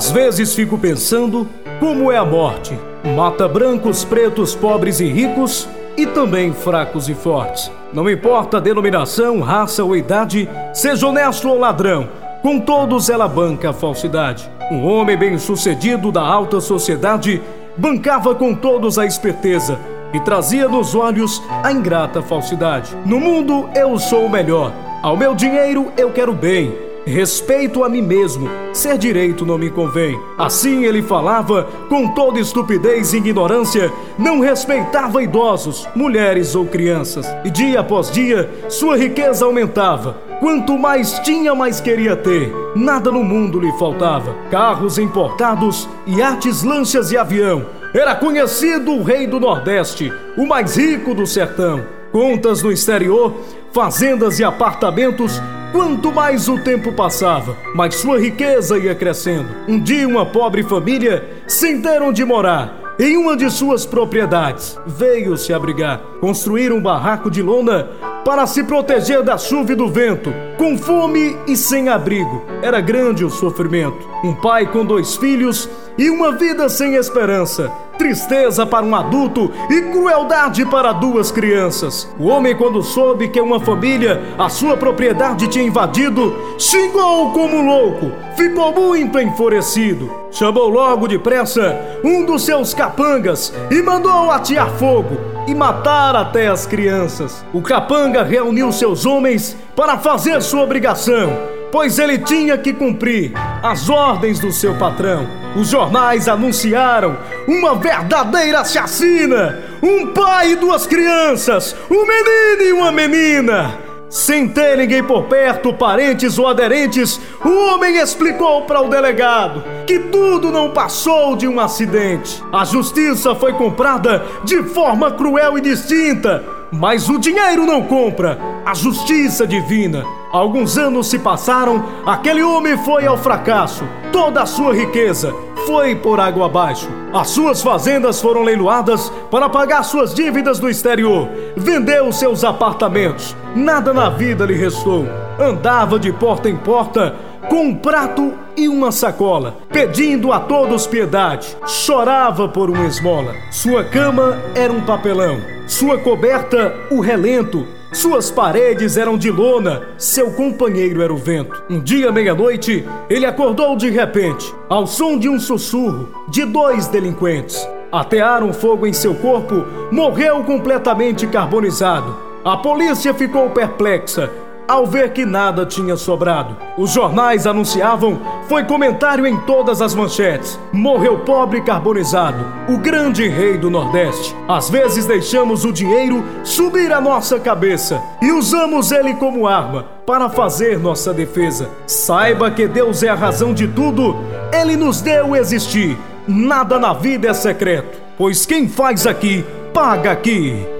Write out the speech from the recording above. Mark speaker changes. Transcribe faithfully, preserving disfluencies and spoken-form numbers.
Speaker 1: Às vezes fico pensando como é a morte. Mata brancos, pretos, pobres e ricos, e também fracos e fortes. Não importa a denominação, raça ou idade, seja honesto ou ladrão, com todos ela banca a falsidade. Um homem bem-sucedido da alta sociedade bancava com todos a esperteza e trazia nos olhos a ingrata falsidade. No mundo eu sou o melhor, ao meu dinheiro eu quero bem, respeito a mim mesmo, ser direito não me convém. Assim ele falava com toda estupidez e ignorância, não respeitava idosos, mulheres ou crianças. E dia após dia sua riqueza aumentava. Quanto mais tinha, mais queria ter. Nada no mundo lhe faltava. Carros importados, iates, lanchas e avião. Era conhecido o rei do Nordeste, o mais rico do sertão. Contas no exterior, fazendas e apartamentos. Quanto mais o tempo passava, mais sua riqueza ia crescendo. Um dia uma pobre família, sem ter onde morar, em uma de suas propriedades, veio se abrigar. Construíram um barraco de lona para se proteger da chuva e do vento. Com fome e sem abrigo, era grande o sofrimento. Um pai com dois filhos e uma vida sem esperança. Tristeza para um adulto e crueldade para duas crianças. O homem, quando soube que uma família a sua propriedade tinha invadido, xingou como louco, ficou muito enfurecido. Chamou logo depressa um dos seus capangas e mandou atear fogo e matar até as crianças. O capanga reuniu seus homens para fazer sua obrigação, pois ele tinha que cumprir as ordens do seu patrão. Os jornais anunciaram uma verdadeira chacina. Um pai e duas crianças, um menino e uma menina. Sem ter ninguém por perto, parentes ou aderentes, o homem explicou para o delegado que tudo não passou de um acidente. A justiça foi comprada de forma cruel e distinta, mas o dinheiro não compra a justiça divina. Alguns anos se passaram, aquele homem foi ao fracasso. Toda a sua riqueza foi por água abaixo. As suas fazendas foram leiloadas para pagar suas dívidas do exterior. Vendeu seus apartamentos. Nada na vida lhe restou. Andava de porta em porta com um prato e uma sacola, pedindo a todos piedade. Chorava por uma esmola. Sua cama era um papelão, sua coberta o relento. Suas paredes eram de lona, seu companheiro era o vento. Um dia, meia-noite, ele acordou de repente, ao som de um sussurro de dois delinquentes. Atearam fogo em seu corpo, morreu completamente carbonizado. A polícia ficou perplexa ao ver que nada tinha sobrado. Os jornais anunciavam, foi comentário em todas as manchetes: morreu pobre carbonizado, o grande rei do Nordeste. Às vezes deixamos o dinheiro subir a nossa cabeça e usamos ele como arma para fazer nossa defesa. Saiba que Deus é a razão de tudo, Ele nos deu existir. Nada na vida é secreto, pois quem faz aqui, paga aqui.